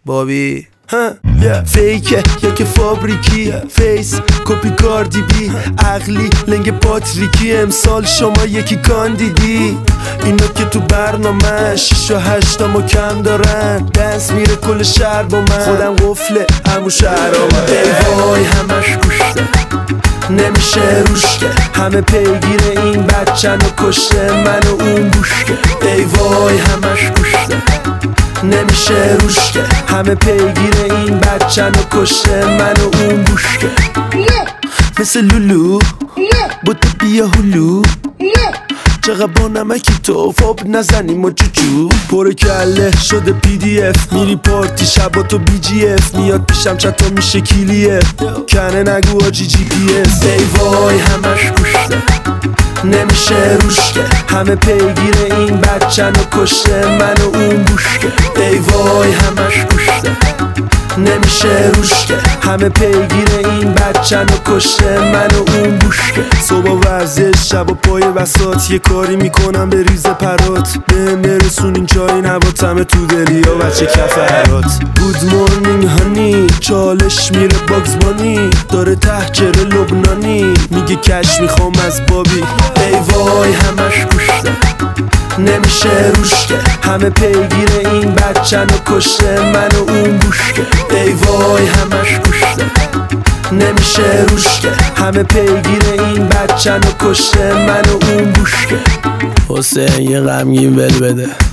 بابی فیکه یا که فابریکی فیس کپی کاردی بی عقلی لنگ پاتریکی امسال شما یکی کاندیدی اینا که تو برنامه 6 و 8 ما کم دارن دنس میره کل شهر با من خودم قفله همو شهرامه ای وای همش گوشته نمیشه روشته همه پیگیر این بچن و کشته من و اون بوشته ای وای همش گوشته نمیشه روشته همه پیگیر این بچن و کشته من و اون بوشته مثل لولو بوده بیا هلو چقدر با نمکی تو فاب نزنیم و چوچو پر کله شده پی دی اف میری پارتی شبا تو بی جی اف میاد پیشم چطور میشه کلیه کنه نگو آجی جی پی اس ای وای همش گوشته نمیشه روشته همه پیگیر این بچن و کشته من و اون بوشته ای وای همش گوشته نمیشه روشته همه پیگیر این بچن و کشته من و اون بوشته صبح ورزش شب و پای بساط یه کاری میکنم به ریز پرات بهم برسون این چای نباتمه تو دلی یا بچه کف هرات گود مورنینگ هانی چالش میره باگز بانی داره تحجر لبنانی میگه کش میخوام از بابی ای وای همش گوشته نمیشه روشته همه پیگیر این بچن و کشته من و اون بوشته ای وای همش گوشته نمیشه روشته همه پیگیر این بچن و کشته من و اون بوشته حسین یه غمگین ول بده